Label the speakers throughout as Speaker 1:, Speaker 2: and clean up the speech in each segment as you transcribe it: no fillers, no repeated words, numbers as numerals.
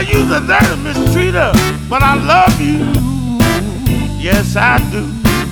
Speaker 1: you's a dirty mistreater, but I love you. Yes, I do.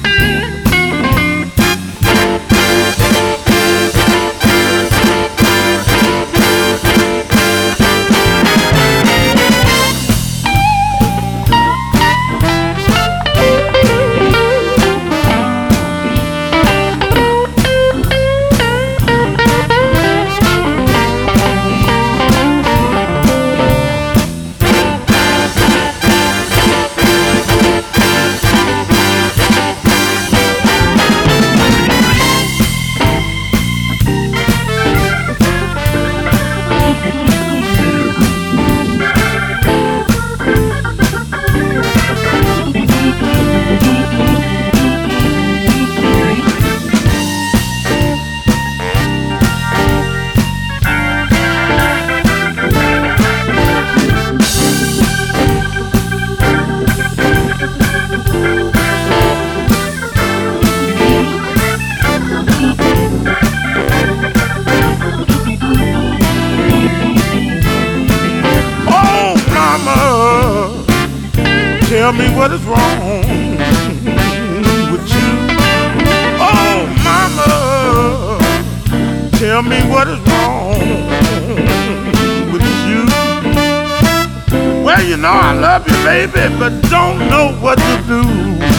Speaker 1: Tell me what is wrong with you. Oh, mama, tell me what is wrong with you. Well, you know I love you, baby, but don't know what to do.